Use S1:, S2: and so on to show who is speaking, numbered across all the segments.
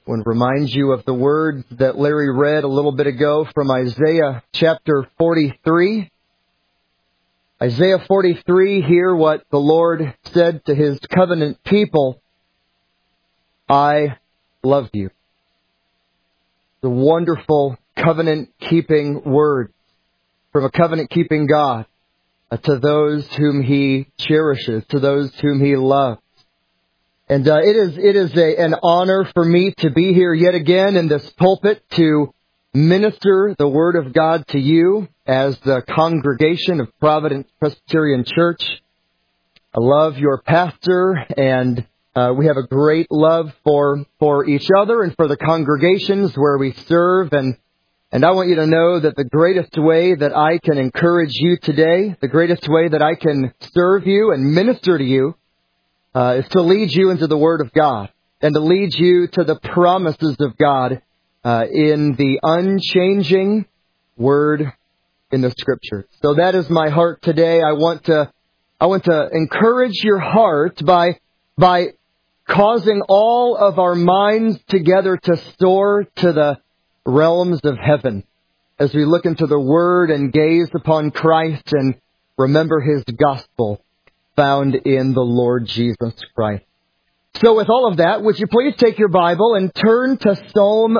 S1: I want to remind you of the words that Larry read a little bit ago from Isaiah chapter 43. Isaiah 43, hear what the Lord said to His covenant people. I love you. The wonderful covenant-keeping word from a covenant-keeping God to those whom He cherishes, to those whom He loves. And it is an honor for me to be here yet again in this pulpit to minister the Word of God to you as the congregation of Providence Presbyterian Church. I love your pastor, and we have a great love for each other and for the congregations where we serve. And I want you to know that the greatest way that I can encourage you today, the greatest way that I can serve you and minister to you, is to lead you into the Word of God and to lead you to the promises of God in the unchanging Word in the Scripture. So that is my heart today. I want to encourage your heart by causing all of our minds together to soar to the realms of heaven as we look into the Word and gaze upon Christ and remember His gospel found in the Lord Jesus Christ. So with all of that, would you please take your Bible and turn to Psalm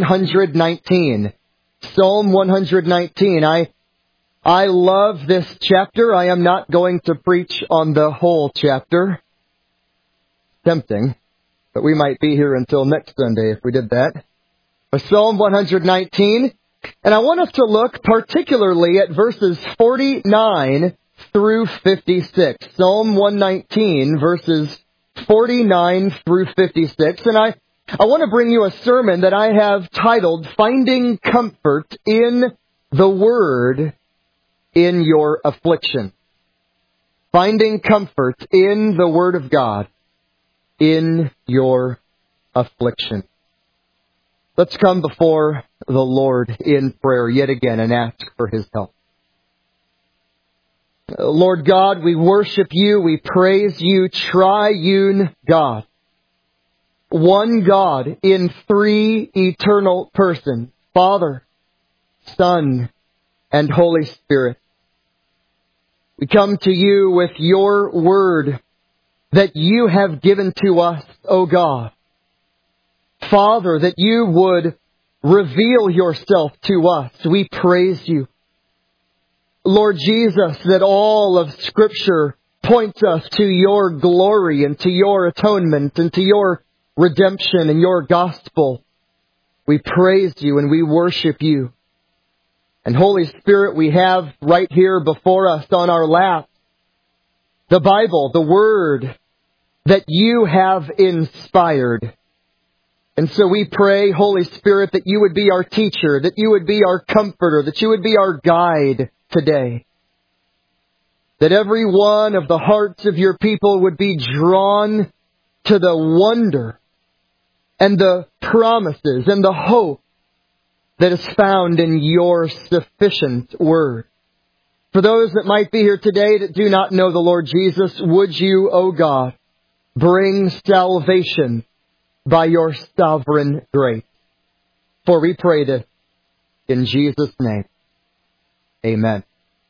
S1: 119. Psalm 119. I love this chapter. I am not going to preach on the whole chapter. Tempting, but we might be here until next Sunday if we did that. Psalm 119, and I want us to look particularly at verses 49 through 56. Psalm 119, verses 49 through 56. And I want to bring you a sermon that I have titled, Finding Comfort in the Word in Your Affliction. Finding Comfort in the Word of God in your affliction. Let's come before the Lord in prayer yet again and ask for His help. Lord God, we worship You, we praise You, triune God. One God in three eternal persons, Father, Son, and Holy Spirit. We come to You with Your Word that You have given to us, O God. Father, that You would reveal Yourself to us. We praise You. Lord Jesus, that all of Scripture points us to Your glory and to Your atonement and to Your redemption and Your gospel. We praise You and we worship You. And Holy Spirit, we have right here before us on our lap the Bible, the Word that You have inspired. And so we pray, Holy Spirit, that You would be our teacher, that You would be our comforter, that You would be our guide today. That every one of the hearts of Your people would be drawn to the wonder and the promises and the hope that is found in Your sufficient Word. For those that might be here today that do not know the Lord Jesus, would You, O God, bring salvation by Your sovereign grace. For we pray this in Jesus' name. Amen.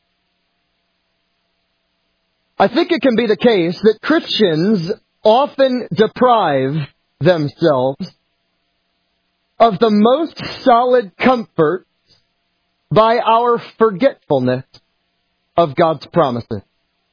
S1: I think it can be the case that Christians often deprive themselves of the most solid comfort by our forgetfulness of God's promises.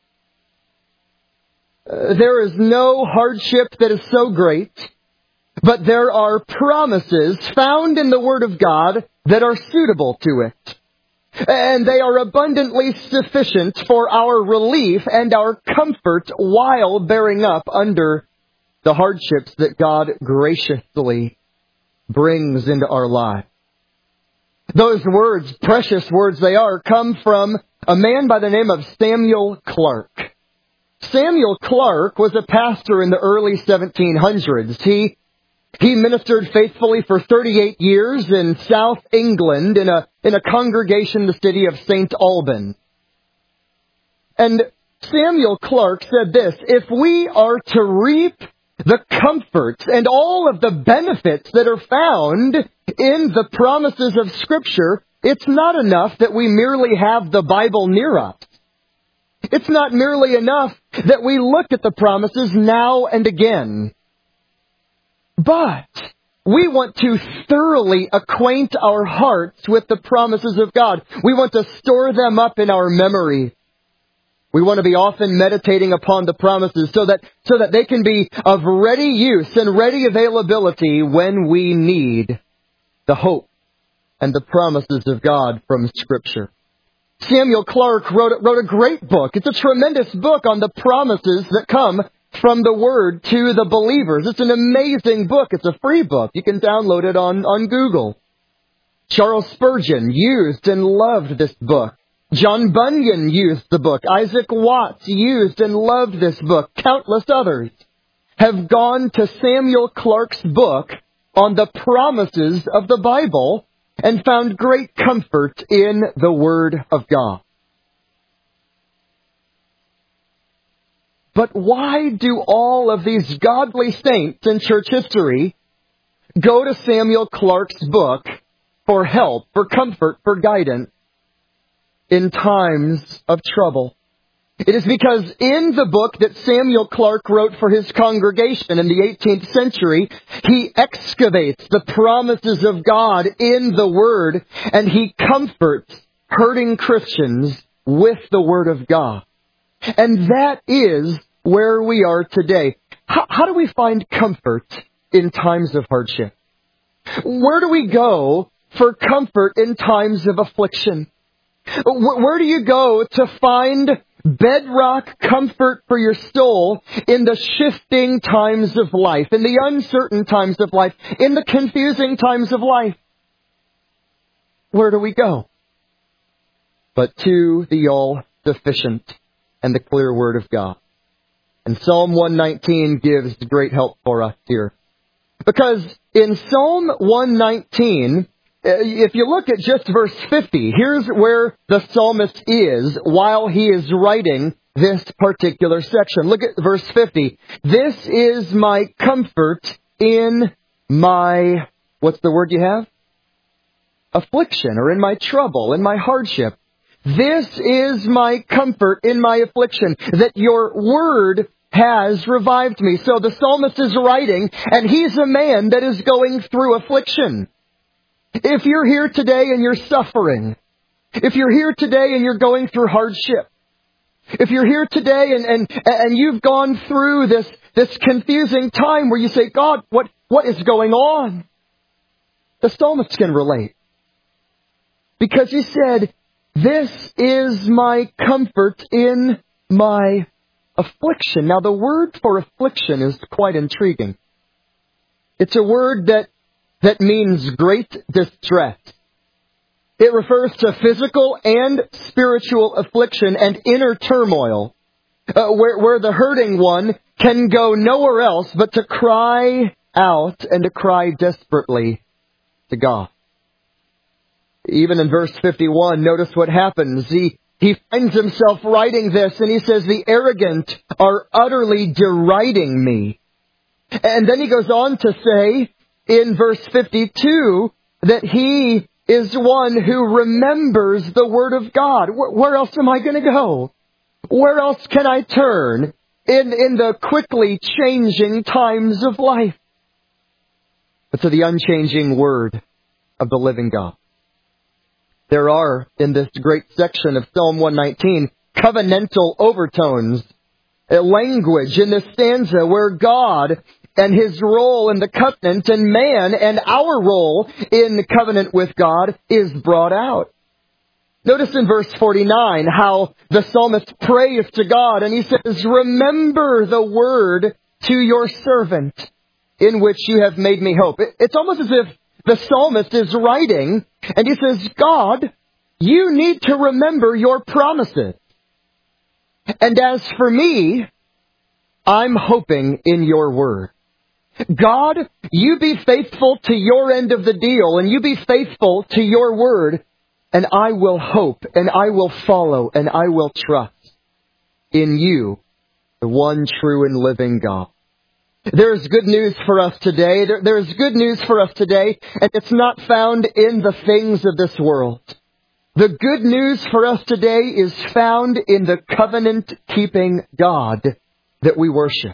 S1: There is no hardship that is so great, but there are promises found in the Word of God that are suitable to it. And they are abundantly sufficient for our relief and our comfort while bearing up under the hardships that God graciously brings into our lives. Those words, precious words they are, come from a man by the name of Samuel Clarke. Samuel Clarke was a pastor in the early 1700s. He ministered faithfully for 38 years in South England in a congregation in the city of St. Albans. And Samuel Clarke said this, if we are to reap the comforts and all of the benefits that are found in the promises of Scripture, it's not enough that we merely have the Bible near us. It's not merely enough that we look at the promises now and again. But we want to thoroughly acquaint our hearts with the promises of God. We want to store them up in our memory. We want to be often meditating upon the promises so that they can be of ready use and ready availability when we need the hope and the promises of God from Scripture. Samuel Clarke wrote a great book. It's a tremendous book on the promises that come from the Word to the believers. It's an amazing book. It's a free book. You can download it on Google. Charles Spurgeon used and loved this book. John Bunyan used the book. Isaac Watts used and loved this book. Countless others have gone to Samuel Clarke's book on the promises of the Bible and found great comfort in the Word of God. But why do all of these godly saints in church history go to Samuel Clarke's book for help, for comfort, for guidance in times of trouble? It is because in the book that Samuel Clarke wrote for his congregation in the 18th century, he excavates the promises of God in the Word, and he comforts hurting Christians with the Word of God. And that is where we are today. How do we find comfort in times of hardship? Where do we go for comfort in times of affliction? Where do you go to find bedrock comfort for your soul in the shifting times of life, in the uncertain times of life, in the confusing times of life? Where do we go? But to the all-sufficient and the clear Word of God. And Psalm 119 gives great help for us here. Because in Psalm 119, if you look at just verse 50, here's where the psalmist is while he is writing this particular section. Look at verse 50. This is my comfort in my, what's the word you have? Affliction, or in my trouble, in my hardship. This is my comfort in my affliction, that your word has revived me. So the psalmist is writing, and he's a man that is going through affliction. If you're here today and you're suffering, if you're here today and you're going through hardship, if you're here today and you've gone through this confusing time where you say, God, what is going on? The psalmist can relate. Because he said, this is my comfort in my affliction. Now the word for affliction is quite intriguing. It's a word that means great distress. It refers to physical and spiritual affliction and inner turmoil, where the hurting one can go nowhere else but to cry out and to cry desperately to God. Even in verse 51, notice what happens. He finds himself writing this, and he says, the arrogant are utterly deriding me. And then he goes on to say, in verse 52, that he is one who remembers the Word of God. Where else am I going to go? Where else can I turn in the quickly changing times of life? But to the unchanging Word of the living God. There are, in this great section of Psalm 119, covenantal overtones, a language in this stanza where God and His role in the covenant and man and our role in the covenant with God is brought out. Notice in verse 49 how the psalmist prays to God and he says, remember the word to your servant in which you have made me hope. It's almost as if the psalmist is writing and he says, God, you need to remember your promises. And as for me, I'm hoping in your word. God, you be faithful to your end of the deal and you be faithful to your word, and I will hope and I will follow and I will trust in you, the one true and living God. There's good news for us today. There's good news for us today, and it's not found in the things of this world. The good news for us today is found in the covenant-keeping God that we worship.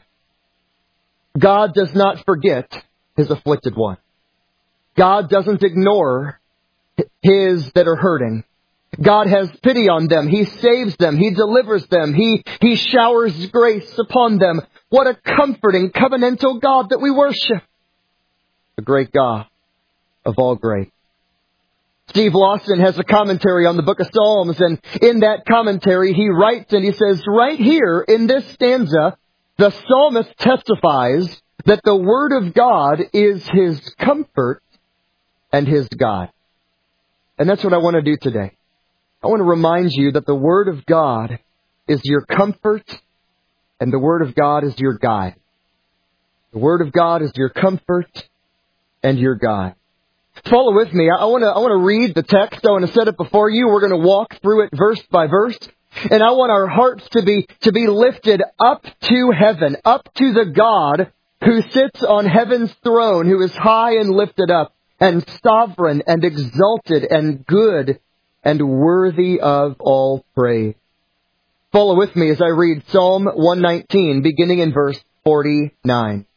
S1: God does not forget His afflicted one. God doesn't ignore His that are hurting. God has pity on them. He saves them. He delivers them. He showers grace upon them. What a comforting, covenantal God that we worship. The great God of all grace. Steve Lawson has a commentary on the book of Psalms, and in that commentary he writes and he says, right here in this stanza, the psalmist testifies that the Word of God is his comfort and his guide. And that's what I want to do today. I want to remind you that the Word of God is your comfort and the Word of God is your guide. The Word of God is your comfort and your guide. Follow with me. I want to read the text. I want to set it before you. We're going to walk through it verse by verse. And I want our hearts to be lifted up to heaven, up to the God who sits on heaven's throne, who is high and lifted up, and sovereign and exalted and good and worthy of all praise. Follow with me as I read Psalm 119, beginning in verse 49.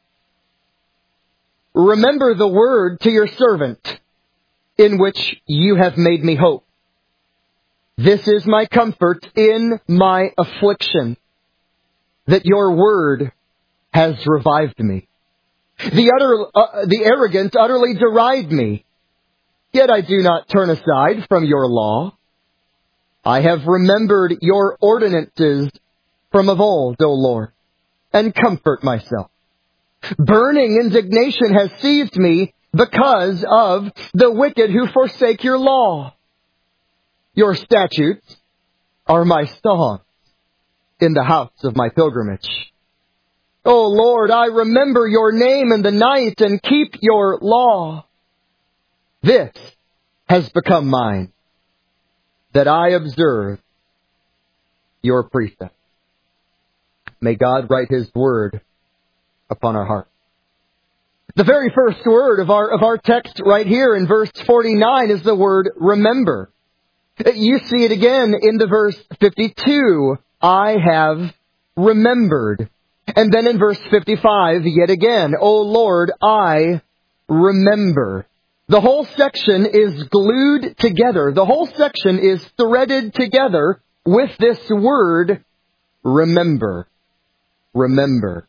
S1: Remember the word to your servant, in which you have made me hope. This is my comfort in my affliction, that your word has revived me. The arrogant utterly deride me, yet I do not turn aside from your law. I have remembered your ordinances from of old, O Lord, and comfort myself. Burning indignation has seized me because of the wicked who forsake your law. Your statutes are my song in the house of my pilgrimage. O Lord, I remember your name in the night and keep your law. This has become mine, that I observe your precepts. May God write His word upon our hearts. The very first word of our text right here in verse 49 is the word remember. You see it again in the verse 52, I have remembered. And then in verse 55, yet again, O Lord, I remember. The whole section is glued together. The whole section is threaded together with this word, remember. Remember.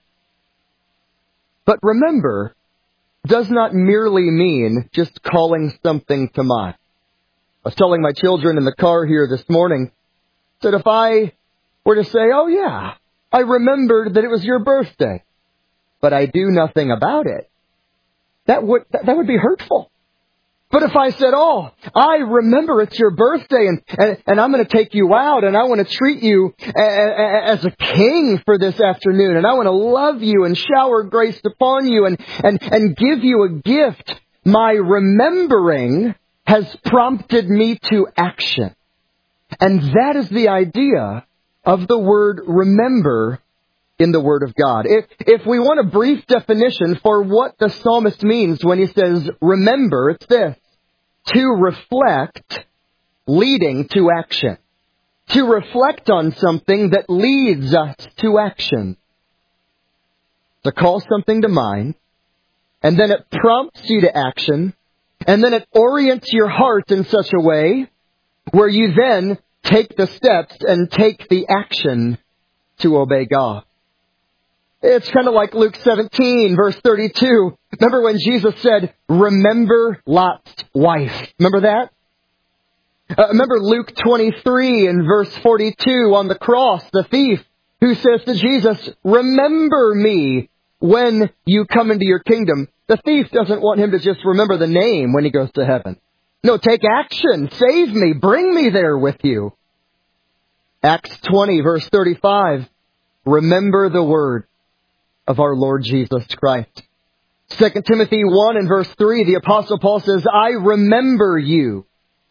S1: But remember does not merely mean just calling something to mind. I was telling my children in the car here this morning that if I were to say, oh yeah, I remembered that it was your birthday, but I do nothing about it, that would be hurtful. But if I said, oh, I remember it's your birthday and I'm going to take you out and I want to treat you as a king for this afternoon and I want to love you and shower grace upon you and give you a gift, my remembering has prompted me to action. And that is the idea of the word remember in the Word of God. If we want a brief definition for what the psalmist means when he says remember, it's this: to reflect leading to action. To reflect on something that leads us to action. To call something to mind, and then it prompts you to action, and then it orients your heart in such a way where you then take the steps and take the action to obey God. It's kind of like Luke 17, verse 32. Remember when Jesus said, remember Lot's wife? Remember that? Remember Luke 23 and verse 42 on the cross, the thief who says to Jesus, remember me when you come into your kingdom. The thief doesn't want him to just remember the name when he goes to heaven. No, take action. Save me. Bring me there with you. Acts 20, verse 35. Remember the word of our Lord Jesus Christ. 2 Timothy 1 and verse 3, the Apostle Paul says, I remember you.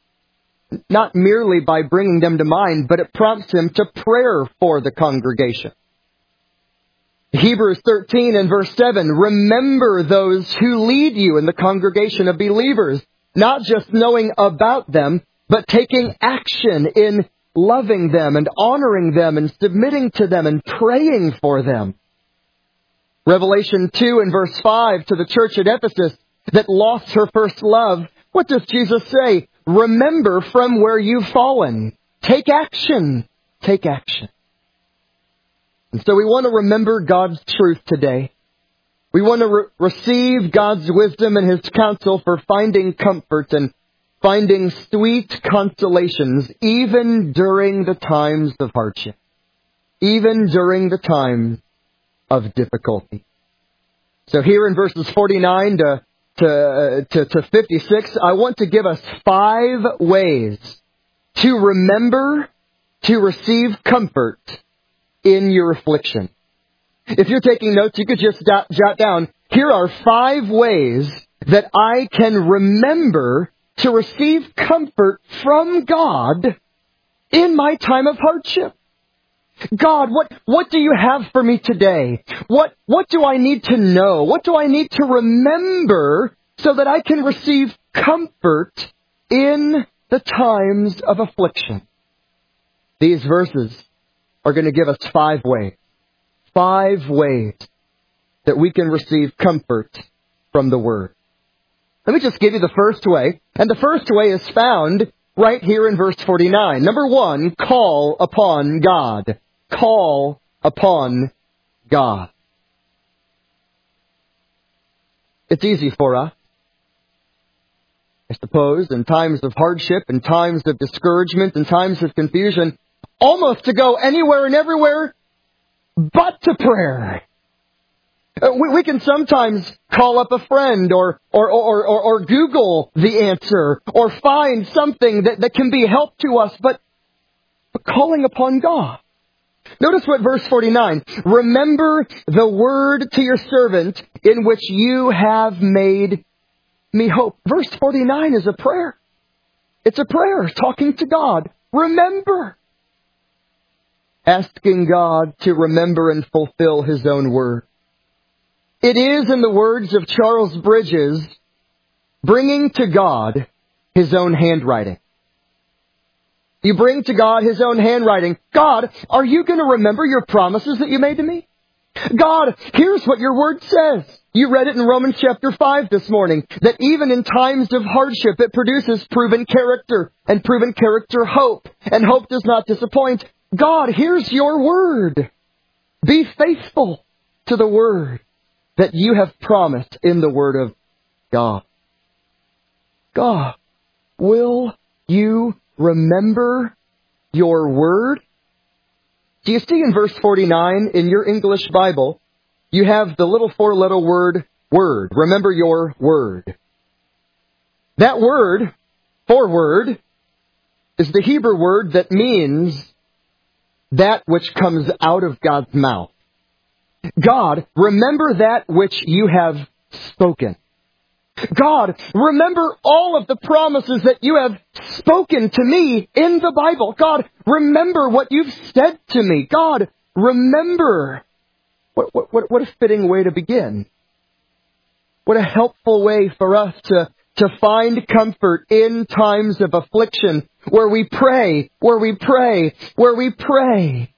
S1: Not merely by bringing them to mind, but it prompts him to prayer for the congregation. Hebrews 13 and verse 7, remember those who lead you in the congregation of believers, not just knowing about them, but taking action in loving them and honoring them and submitting to them and praying for them. Revelation 2 and verse 5 to the church at Ephesus that lost her first love. What does Jesus say? Remember from where you've fallen. Take action. Take action. And so we want to remember God's truth today. We want to receive God's wisdom and His counsel for finding comfort and finding sweet consolations even during the times of hardship. Even during the times of difficulty. So here in verses 49 to 56, I want to give us 5 ways to remember to receive comfort in your affliction. If you're taking notes, you could just jot down, here are 5 ways that I can remember to receive comfort from God in my time of hardship. God, what do you have for me today? What do I need to know? What do I need to remember so that I can receive comfort in the times of affliction? These verses are going to give us 5 ways. 5 ways that we can receive comfort from the Word. Let me just give you the first way. And the first way is found right here in verse 49. Number 1, call upon God. Call upon God. It's easy for us, I suppose, in times of hardship, in times of discouragement, in times of confusion, almost to go anywhere and everywhere but to prayer. We can sometimes call up a friend or Google the answer or find something that can be help to us, but calling upon God. Notice what verse 49, remember the word to your servant in which you have made me hope. Verse 49 is a prayer. It's a prayer talking to God. Remember. Asking God to remember and fulfill His own word. It is, in the words of Charles Bridges, bringing to God His own handwriting. You bring to God His own handwriting. God, are you going to remember your promises that you made to me? God, here's what your word says. You read it in Romans chapter 5 this morning, that even in times of hardship, it produces proven character, and proven character hope, and hope does not disappoint. God, here's your word. Be faithful to the word that you have promised in the word of God. God, will you remember your word? Do you see in verse 49 in your English Bible, you have the little 4-letter word, word. Remember your word. That word, word, is the Hebrew word that means that which comes out of God's mouth. God, remember that which you have spoken. God, remember all of the promises that you have spoken to me in the Bible. God, remember what you've said to me. God, remember. What a fitting way to begin. What a helpful way for us to find comfort in times of affliction, where we pray, where we pray, where we pray.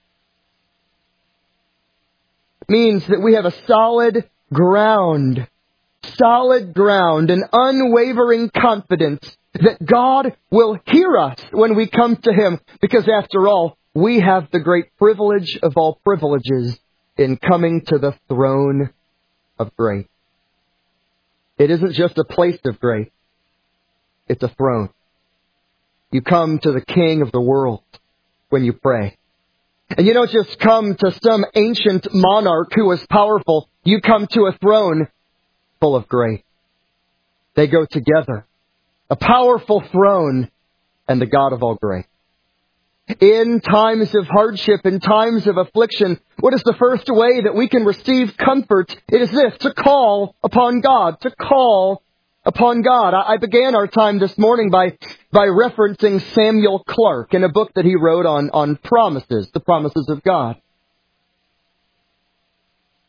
S1: It means that we have a solid ground, and unwavering confidence that God will hear us when we come to Him, because after all, we have the great privilege of all privileges in coming to the throne of grace. It isn't just a place of grace. It's a throne. You come to the King of the world when you pray. And you don't just come to some ancient monarch who was powerful. You come to a throne full of grace. They go together. A powerful throne and the God of all grace. In times of hardship, in times of affliction, what is the first way that we can receive comfort? It is this, to call upon God. To call upon God. I began our time this morning by referencing Samuel Clarke in a book that he wrote on promises, the promises of God.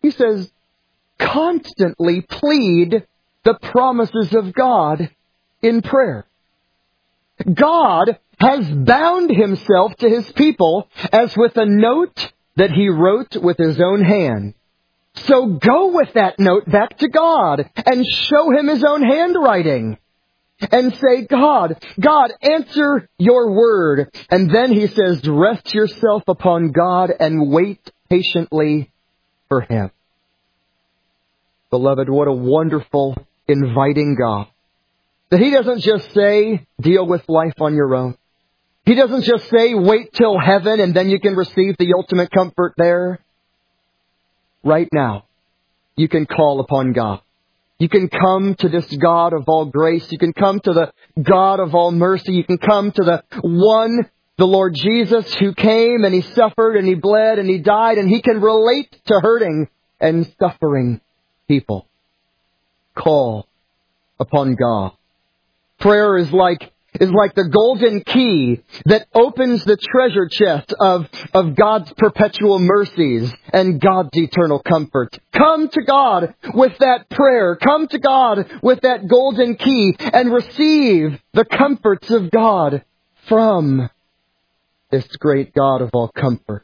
S1: He says, constantly plead the promises of God in prayer. God has bound himself to his people as with a note that he wrote with his own hand. So go with that note back to God and show him his own handwriting. And say, God, answer your word. And then he says, rest yourself upon God and wait patiently for him. Beloved, what a wonderful, inviting God. That he doesn't just say, deal with life on your own. He doesn't just say, wait till heaven and then you can receive the ultimate comfort there. Right now, you can call upon God. You can come to this God of all grace. You can come to the God of all mercy. You can come to the one, the Lord Jesus, who came and he suffered and he bled and he died, and he can relate to hurting and suffering people. Call upon God. Prayer is like the golden key that opens the treasure chest of God's perpetual mercies and God's eternal comfort. Come to God with that prayer. Come to God with that golden key and receive the comforts of God from this great God of all comfort.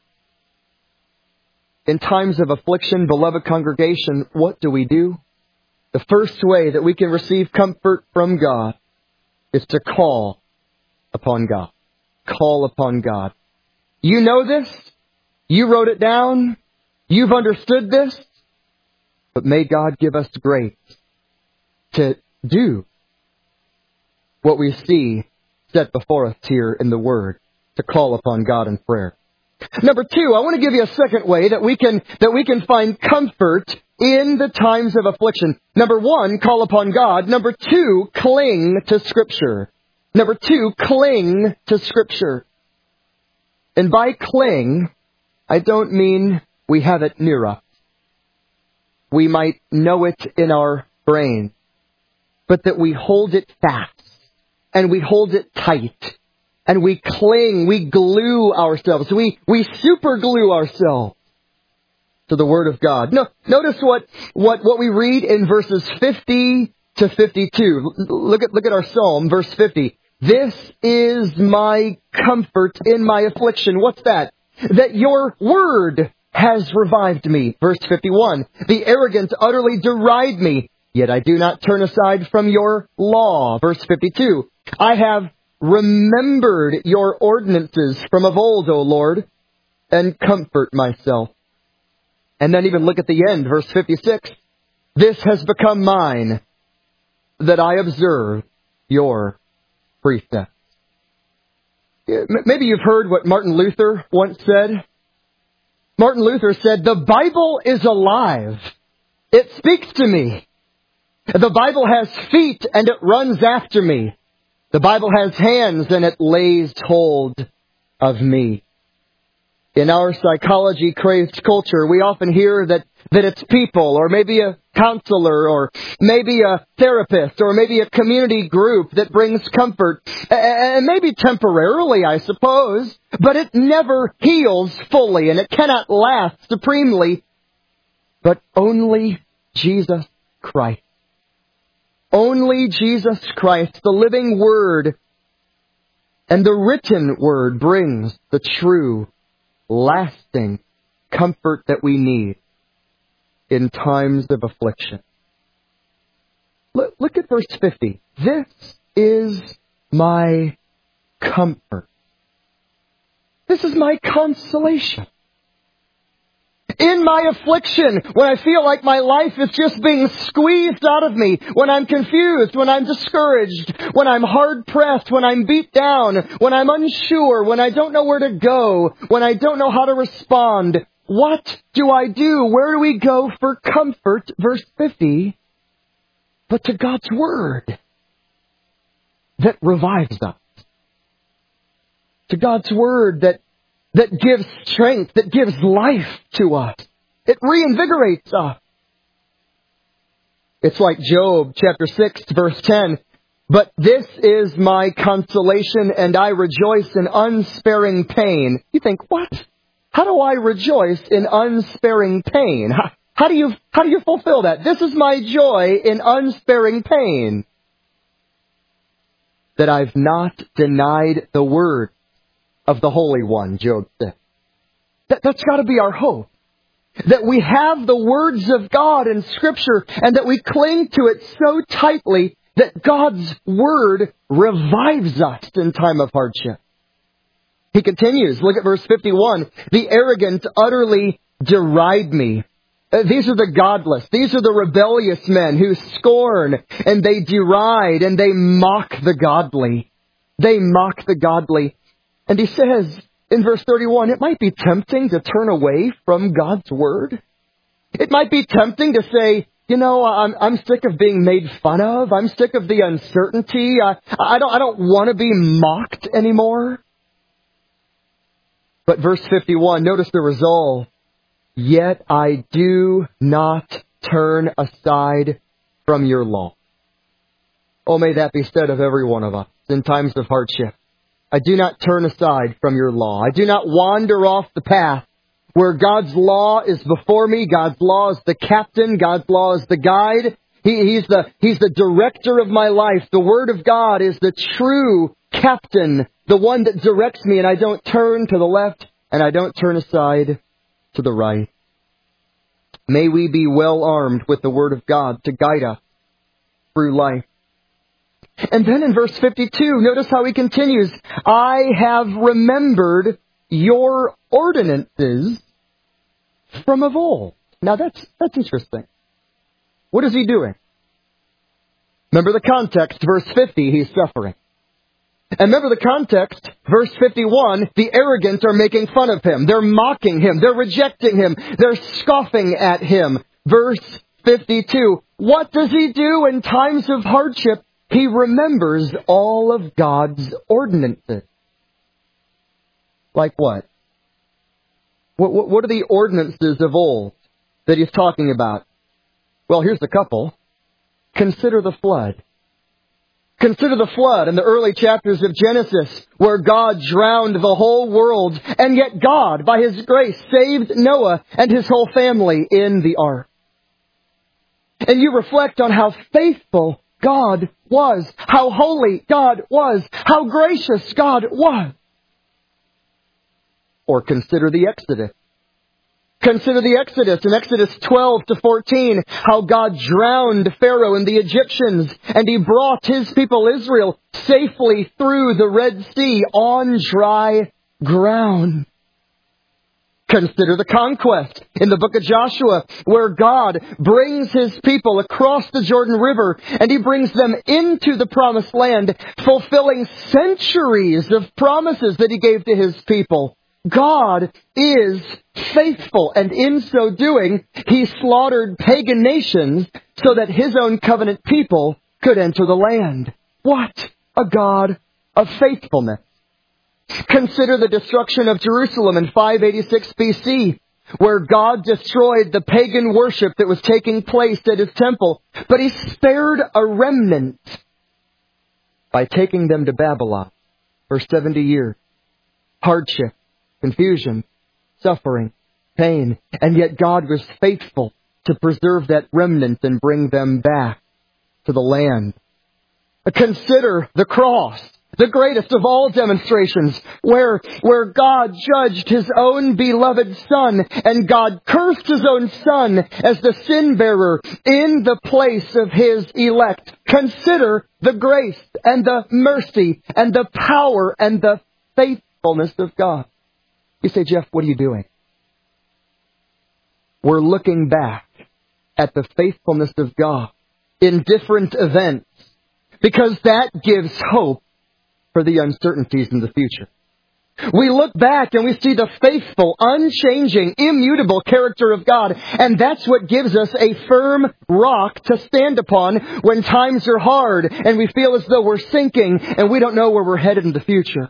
S1: In times of affliction, beloved congregation, what do? The first way that we can receive comfort from God is to call upon God. Call upon God. You know this. You wrote it down. You've understood this. But may God give us grace to do what we see set before us here in the Word, to call upon God in prayer. Number two, I want to give you a second way that we can find comfort in the times of affliction. Number one, call upon God. Number two, cling to Scripture. Number two, cling to Scripture. And by cling, I don't mean we have it near us. We might know it in our brain, but that we hold it fast and we hold it tight. And we cling, we glue ourselves, we super glue ourselves to the Word of God. No, notice what we read in verses 50 to 52. Look at our psalm, verse 50. This is my comfort in my affliction. What's that? That your word has revived me. Verse 51. The arrogant utterly deride me, yet I do not turn aside from your law. Verse 52. I have remembered your ordinances from of old, O Lord, and comfort myself. And then even look at the end, verse 56. This has become mine, that I observe your precepts. Maybe you've heard what Martin Luther once said. Martin Luther said, the Bible is alive. It speaks to me. The Bible has feet and it runs after me. The Bible has hands and it lays hold of me. In our psychology-crazed culture, we often hear that it's people, or maybe a counselor, or maybe a therapist, or maybe a community group that brings comfort. And maybe temporarily, I suppose, but it never heals fully, and it cannot last supremely. But only Jesus Christ. Only Jesus Christ, the living Word, and the written Word brings the true, lasting comfort that we need in times of affliction. Look at verse 50. This is my comfort. This is my consolation. In my affliction, when I feel like my life is just being squeezed out of me, when I'm confused, when I'm discouraged, when I'm hard-pressed, when I'm beat down, when I'm unsure, when I don't know where to go, when I don't know how to respond, what do I do? Where do we go for comfort? Verse 50, but to God's Word that revives us. To God's Word that gives strength, that gives life to us. It reinvigorates us. It's like Job chapter 6, verse 10. But this is my consolation, and I rejoice in unsparing pain. You think, what? How do I rejoice in unsparing pain? How do you fulfill that? This is my joy in unsparing pain, that I've not denied the word of the Holy One, Job said. That's got to be our hope. That we have the words of God in Scripture and that we cling to it so tightly that God's word revives us in time of hardship. He continues, look at verse 51. The arrogant utterly deride me. These are the godless. These are the rebellious men who scorn and they deride and they mock the godly. They mock the godly. And he says in verse 31, it might be tempting to turn away from God's word. It might be tempting to say, I'm sick of being made fun of. I'm sick of the uncertainty. I don't want to be mocked anymore. But verse 51, notice the resolve. Yet I do not turn aside from your law. Oh, may that be said of every one of us in times of hardship. I do not turn aside from your law. I do not wander off the path where God's law is before me. God's law is the captain. God's law is the guide. He's the director of my life. The Word of God is the true captain, the one that directs me, and I don't turn to the left and I don't turn aside to the right. May we be well armed with the Word of God to guide us through life. And then in verse 52, notice how he continues. I have remembered your ordinances from of old. Now that's interesting. What is he doing? Remember the context, verse 50, he's suffering. And remember the context, verse 51, the arrogant are making fun of him. They're mocking him. They're rejecting him. They're scoffing at him. Verse 52, what does he do in times of hardship? He remembers all of God's ordinances. Like what? What are the ordinances of old that he's talking about? Well, here's a couple. Consider the flood. Consider the flood in the early chapters of Genesis, where God drowned the whole world, and yet God, by His grace, saved Noah and his whole family in the ark. And you reflect on how faithful God was, how holy God was, how gracious God was. Or consider the Exodus. Consider the Exodus in Exodus 12 to 14, how God drowned Pharaoh and the Egyptians, and He brought His people Israel safely through the Red Sea on dry ground. Consider the conquest in the book of Joshua, where God brings His people across the Jordan River, and He brings them into the promised land, fulfilling centuries of promises that He gave to His people. God is faithful, and in so doing, He slaughtered pagan nations so that His own covenant people could enter the land. What a God of faithfulness. Consider the destruction of Jerusalem in 586 BC, where God destroyed the pagan worship that was taking place at His temple, but He spared a remnant by taking them to Babylon for 70 years. Hardship, confusion, suffering, pain, and yet God was faithful to preserve that remnant and bring them back to the land. Consider the cross, the greatest of all demonstrations, where God judged His own beloved Son, and God cursed His own Son as the sin bearer in the place of His elect. Consider the grace and the mercy and the power and the faithfulness of God. You say, Jeff, what are you doing? We're looking back at the faithfulness of God in different events, because that gives hope for the uncertainties in the future. We look back and we see the faithful, unchanging, immutable character of God, and that's what gives us a firm rock to stand upon when times are hard and we feel as though we're sinking and we don't know where we're headed in the future.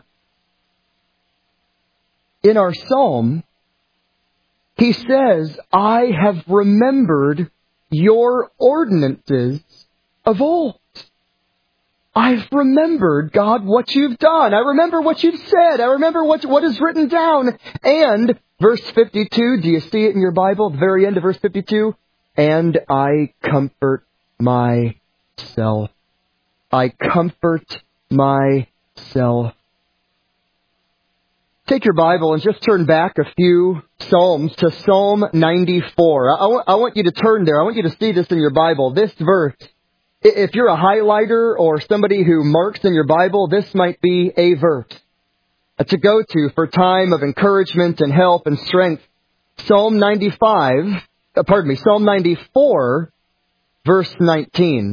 S1: In our psalm, he says, I have remembered your ordinances of old. I've remembered, God, what you've done. I remember what you've said. I remember what is written down. And verse 52, do you see it in your Bible? The very end of verse 52. And I comfort myself. I comfort myself. Take your Bible and just turn back a few Psalms to Psalm 94. I want you to turn there. I want you to see this in your Bible. This verse, if you're a highlighter or somebody who marks in your Bible, this might be a verse to go to for time of encouragement and help and strength. Psalm 94, verse 19.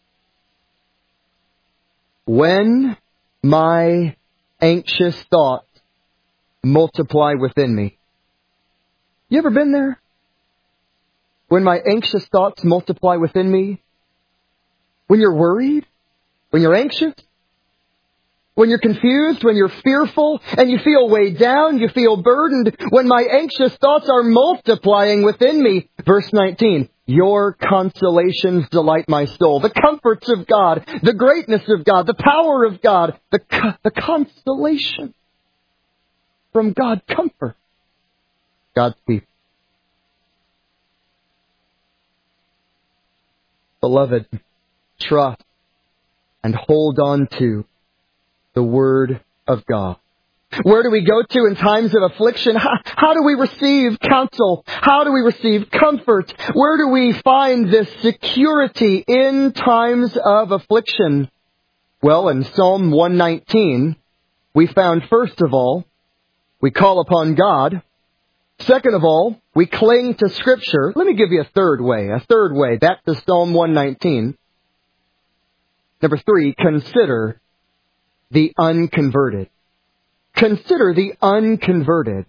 S1: When my anxious thoughts multiply within me. You ever been there? When my anxious thoughts multiply within me? When you're worried? When you're anxious? When you're confused? When you're fearful? And you feel weighed down? You feel burdened? When my anxious thoughts are multiplying within me? Verse 19. Your consolations delight my soul. The comforts of God, the greatness of God, the power of God, the consolation from God, comfort God's people. Beloved, trust and hold on to the Word of God. Where do we go to in times of affliction? How do we receive counsel? How do we receive comfort? Where do we find this security in times of affliction? Well, in Psalm 119, we found, first of all, we call upon God. Second of all, we cling to Scripture. Let me give you a third way. Back to Psalm 119. Number 3, consider the unconverted. Consider the unconverted.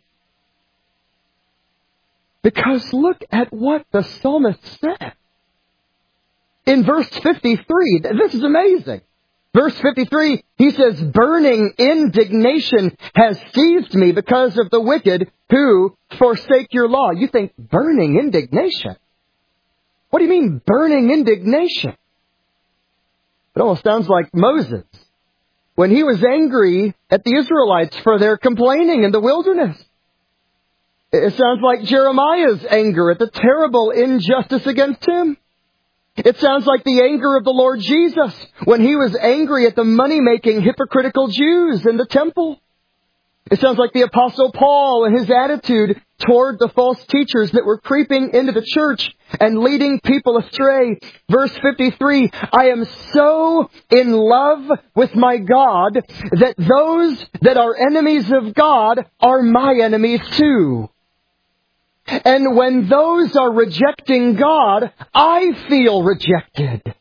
S1: Because look at what the psalmist said. In verse 53, this is amazing. Verse 53, he says, burning indignation has seized me because of the wicked who forsake your law. You think, burning indignation? What do you mean, burning indignation? It almost sounds like Moses when he was angry at the Israelites for their complaining in the wilderness. It sounds like Jeremiah's anger at the terrible injustice against him. It sounds like the anger of the Lord Jesus when he was angry at the money-making hypocritical Jews in the temple. It sounds like the Apostle Paul and his attitude toward the false teachers that were creeping into the church and leading people astray. Verse 53, I am so in love with my God that those that are enemies of God are my enemies too. And when those are rejecting God, I feel rejected.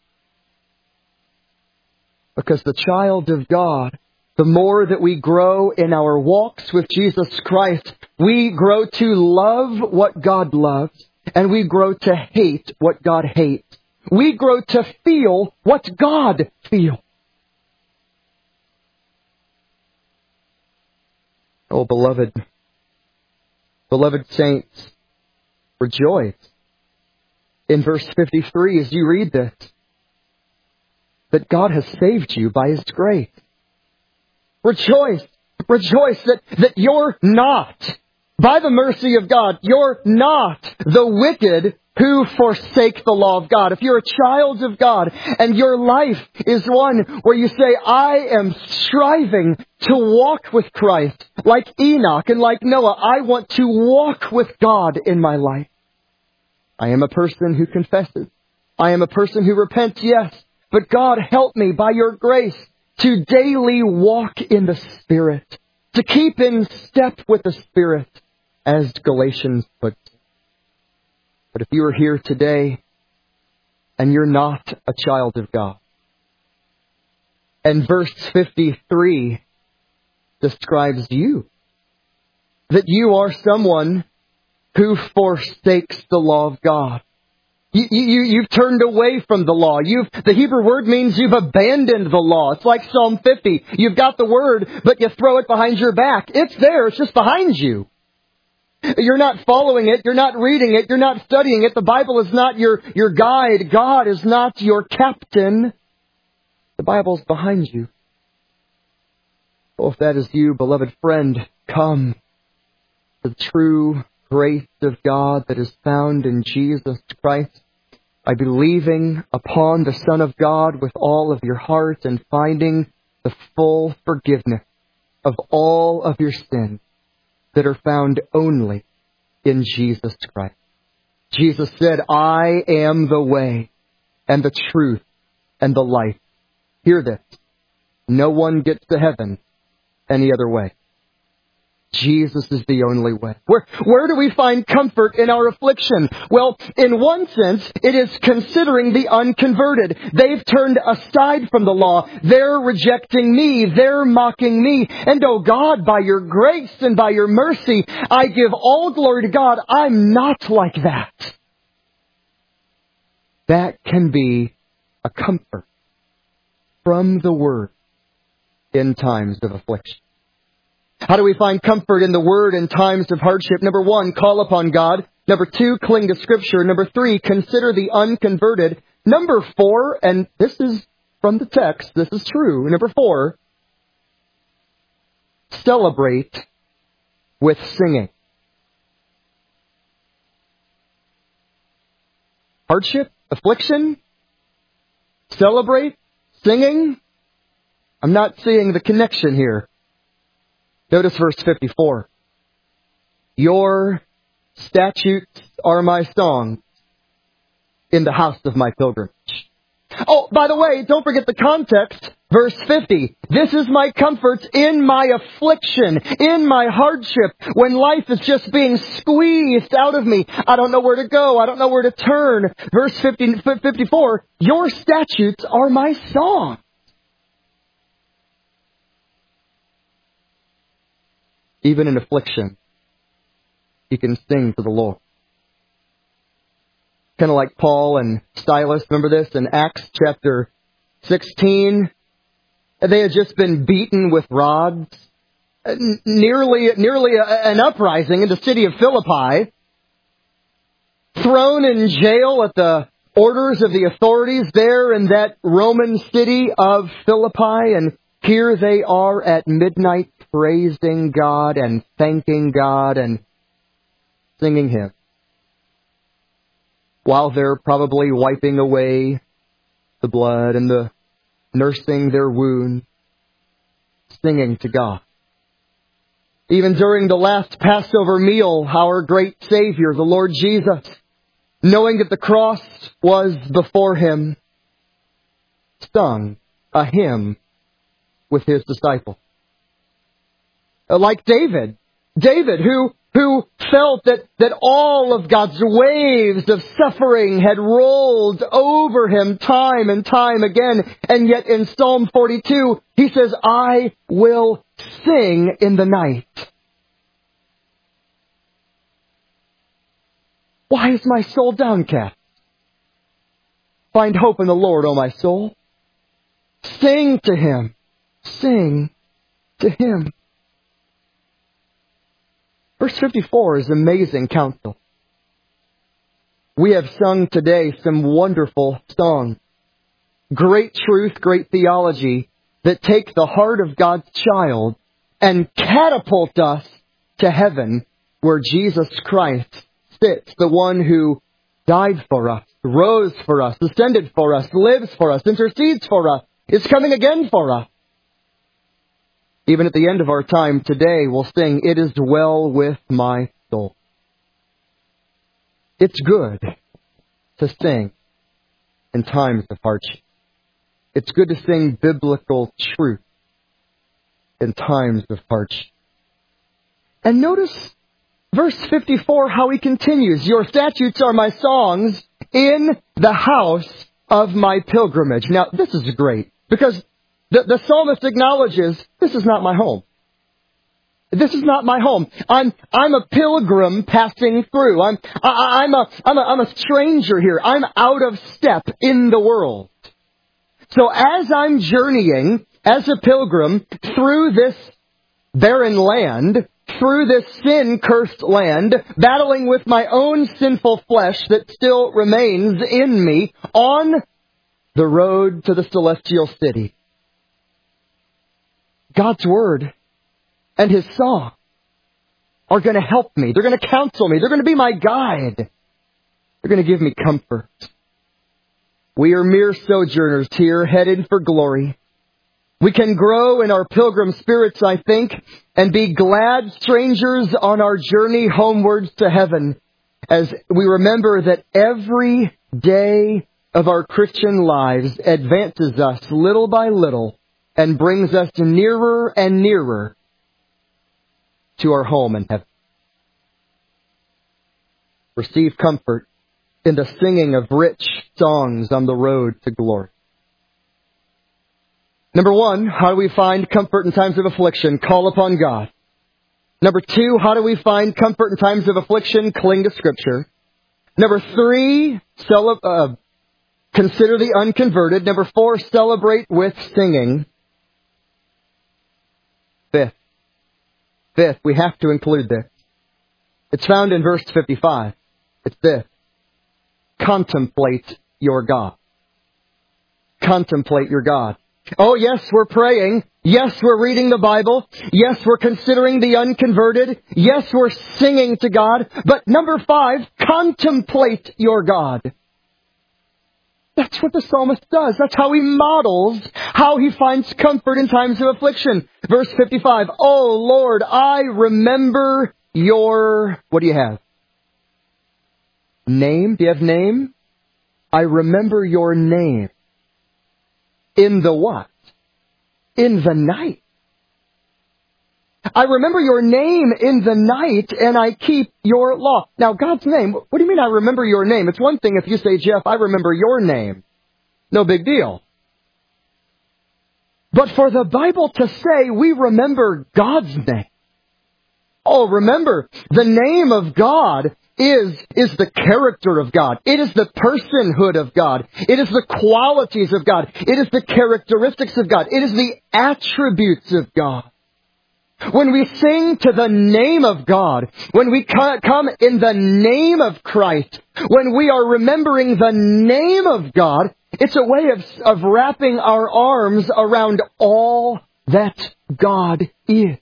S1: Because the child of God, the more that we grow in our walks with Jesus Christ, we grow to love what God loves, and we grow to hate what God hates. We grow to feel what God feels. Oh, beloved saints, rejoice. In verse 53, as you read this, that God has saved you by His grace. Rejoice that you're not, by the mercy of God, you're not the wicked who forsake the law of God. If you're a child of God and your life is one where you say, I am striving to walk with Christ, like Enoch and like Noah, I want to walk with God in my life. I am a person who confesses. I am a person who repents, yes. But God, help me by your grace to daily walk in the Spirit, to keep in step with the Spirit, as Galatians puts it. But if you are here today and you're not a child of God, and verse 53 describes you, that you are someone who forsakes the law of God. You've turned away from the law. The Hebrew word means you've abandoned the law. It's like Psalm 50. You've got the word, but you throw it behind your back. It's there. It's just behind you. You're not following it. You're not reading it. You're not studying it. The Bible is not your guide. God is not your captain. The Bible's behind you. Oh, if that is you, beloved friend, come to the true grace of God that is found in Jesus Christ by believing upon the Son of God with all of your heart and finding the full forgiveness of all of your sins that are found only in Jesus Christ. Jesus said, I am the way and the truth and the life. Hear this. No one gets to heaven any other way. Jesus is the only way. Where do we find comfort in our affliction? Well, in one sense, it is considering the unconverted. They've turned aside from the law. They're rejecting me. They're mocking me. And oh God, by your grace and by your mercy, I give all glory to God. I'm not like that. That can be a comfort from the Word in times of affliction. How do we find comfort in the Word in times of hardship? Number 1, call upon God. Number 2, cling to Scripture. Number 3, consider the unconverted. Number 4, and this is from the text, this is true. Number 4, celebrate with singing. Hardship, affliction, celebrate, singing. I'm not seeing the connection here. Notice verse 54. Your statutes are my songs in the house of my pilgrimage. Oh, by the way, don't forget the context. Verse 50. This is my comfort in my affliction, in my hardship, when life is just being squeezed out of me. I don't know where to go. I don't know where to turn. Verse 54. Your statutes are my song. Even in affliction, you can sing to the Lord. Kind of like Paul and Silas. Remember this in Acts chapter 16? They had just been beaten with rods. Nearly an uprising in the city of Philippi. Thrown in jail at the orders of the authorities there in that Roman city of Philippi. And here they are at midnight praising God and thanking God and singing hymns, while they're probably wiping away the blood and nursing their wound, singing to God. Even during the last Passover meal, our great Savior, the Lord Jesus, knowing that the cross was before him, sung a hymn with his disciples. Like David, who felt that all of God's waves of suffering had rolled over him time and time again. And yet in Psalm 42, he says, I will sing in the night. Why is my soul downcast? Find hope in the Lord, O my soul. Sing to him. Sing to him. Verse 54 is amazing counsel. We have sung today some wonderful songs. Great truth, great theology that take the heart of God's child and catapult us to heaven where Jesus Christ sits, the one who died for us, rose for us, ascended for us, lives for us, intercedes for us, is coming again for us. Even at the end of our time today, we'll sing, It is well with my soul. It's good to sing in times of hardship. It's good to sing biblical truth in times of hardship. And notice verse 54, how he continues. Your statutes are my songs in the house of my pilgrimage. Now, this is great because the psalmist acknowledges, this is not my home. This is not my home. I'm a pilgrim passing through. I'm a stranger here. I'm out of step in the world. So as I'm journeying as a pilgrim through this barren land, through this sin-cursed land, battling with my own sinful flesh that still remains in me, on the road to the celestial city. God's Word and His song are going to help me. They're going to counsel me. They're going to be my guide. They're going to give me comfort. We are mere sojourners here, headed for glory. We can grow in our pilgrim spirits, I think, and be glad strangers on our journey homewards to heaven, as we remember that every day of our Christian lives advances us little by little and brings us nearer and nearer to our home in heaven. Receive comfort in the singing of rich songs on the road to glory. Number one, how do we find comfort in times of affliction? Call upon God. Number two, how do we find comfort in times of affliction? Cling to Scripture. Number three, consider the unconverted. Number four, celebrate with singing. Fifth, we have to include this. It's found in verse 55. It's this. Contemplate your God. Contemplate your God. Oh, yes, we're praying. Yes, we're reading the Bible. Yes, we're considering the unconverted. Yes, we're singing to God. But number 5, contemplate your God. That's what the psalmist does. That's how he models how he finds comfort in times of affliction. Verse 55, Oh Lord, I remember your... What do you have? Name? Do you have name? I remember your name. In the what? In the night. I remember your name in the night, and I keep your law. Now, God's name, what do you mean I remember your name? It's one thing if you say, Jeff, I remember your name. No big deal. But for the Bible to say we remember God's name. Oh, remember, the name of God is the character of God. It is the personhood of God. It is the qualities of God. It is the characteristics of God. It is the attributes of God. When we sing to the name of God, when we come in the name of Christ, when we are remembering the name of God, it's a way of wrapping our arms around all that God is.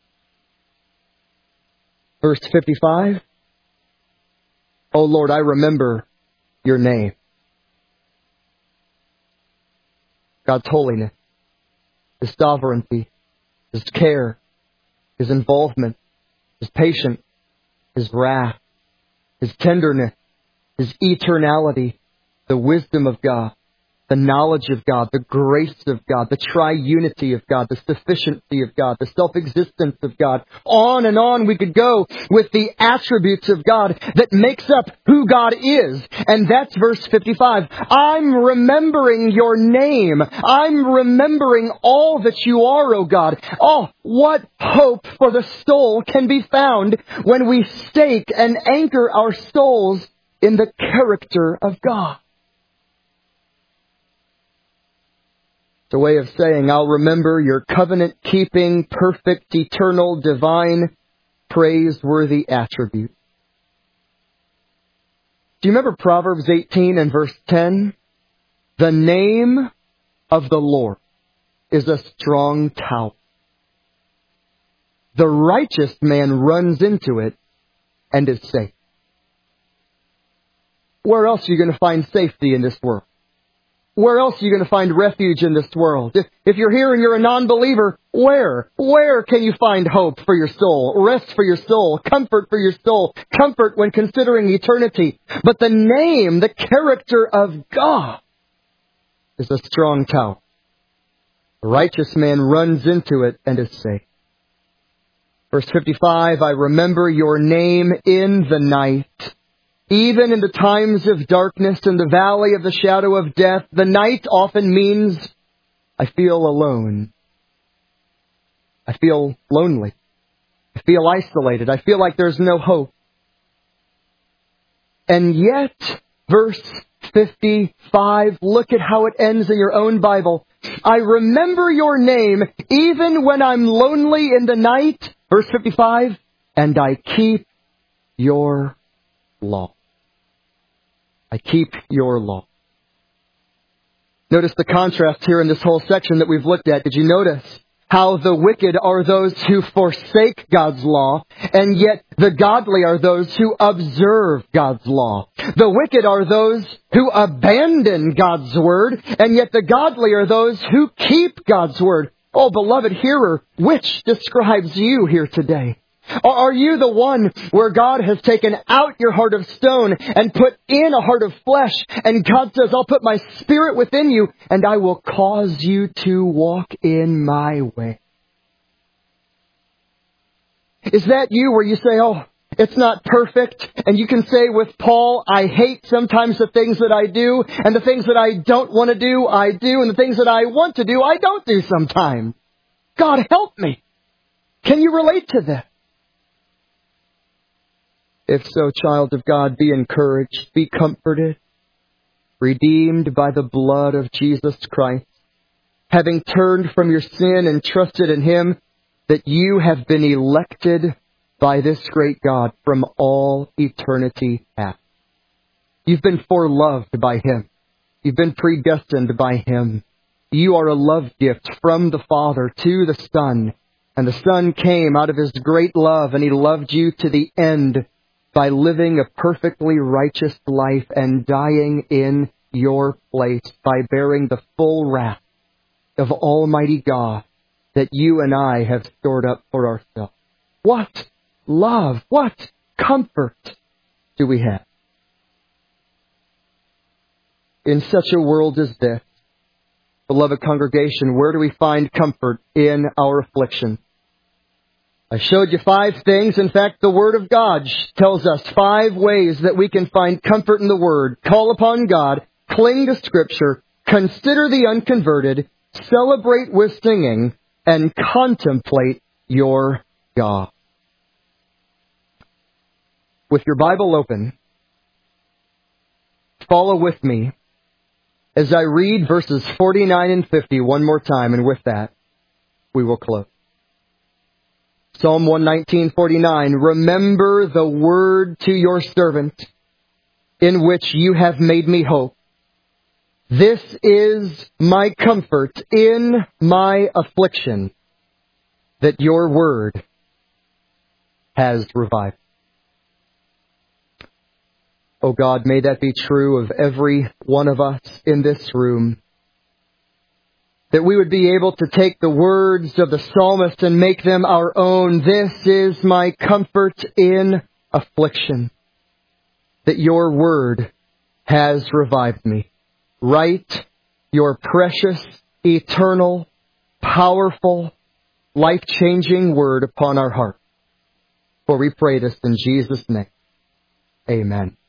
S1: Verse 55. Oh Lord, I remember your name. God's holiness, His sovereignty, His care, His involvement, His patience, His wrath, His tenderness, His eternality, the wisdom of God, the knowledge of God, the grace of God, the triunity of God, the sufficiency of God, the self-existence of God. On and on we could go with the attributes of God that makes up who God is. And that's verse 55. I'm remembering your name. I'm remembering all that you are, O God. Oh, what hope for the soul can be found when we stake and anchor our souls in the character of God. It's a way of saying, I'll remember your covenant-keeping, perfect, eternal, divine, praiseworthy attribute. Do you remember Proverbs 18 and verse 10? The name of the Lord is a strong tower. The righteous man runs into it and is safe. Where else are you going to find safety in this world? Where else are you going to find refuge in this world? If you're here and you're a non-believer, where? Where can you find hope for your soul, rest for your soul, comfort for your soul, comfort when considering eternity? But the name, the character of God is a strong tower. A righteous man runs into it and is safe. Verse 55, I remember your name in the night. Even in the times of darkness and the valley of the shadow of death, the night often means I feel alone. I feel lonely. I feel isolated. I feel like there's no hope. And yet, verse 55, look at how it ends in your own Bible. I remember your name even when I'm lonely in the night. Verse 55, and I keep your law. I keep your law. Notice the contrast here in this whole section that we've looked at. Did you notice how the wicked are those who forsake God's law, and yet the godly are those who observe God's law? The wicked are those who abandon God's word, and yet the godly are those who keep God's word. Oh, beloved hearer, which describes you here today? Are you the one where God has taken out your heart of stone and put in a heart of flesh, and God says, I'll put my Spirit within you and I will cause you to walk in my way? Is that you where you say, oh, it's not perfect, and you can say with Paul, I hate sometimes the things that I do, and the things that I don't want to do, I do, and the things that I want to do, I don't do sometimes. God help me. Can you relate to this? If so, child of God, be encouraged, be comforted, redeemed by the blood of Jesus Christ, having turned from your sin and trusted in Him, that you have been elected by this great God from all eternity past. You've been foreloved by Him. You've been predestined by Him. You are a love gift from the Father to the Son, and the Son came out of His great love, and He loved you to the end by living a perfectly righteous life and dying in your place, by bearing the full wrath of Almighty God that you and I have stored up for ourselves. What love, what comfort do we have in such a world as this? Beloved congregation, where do we find comfort in our affliction? I showed you 5 things. In fact, the Word of God tells us 5 ways that we can find comfort in the Word. Call upon God, cling to Scripture, consider the unconverted, celebrate with singing, and contemplate your God. With your Bible open, follow with me as I read verses 49 and 50 one more time, and with that, we will close. Psalm 119:49, remember the word to your servant, in which you have made me hope. This is my comfort in my affliction, that your word has revived. Oh God, may that be true of every one of us in this room, that we would be able to take the words of the psalmist and make them our own. This is my comfort in affliction, that your word has revived me. Write your precious, eternal, powerful, life-changing word upon our heart. For we pray this in Jesus' name. Amen.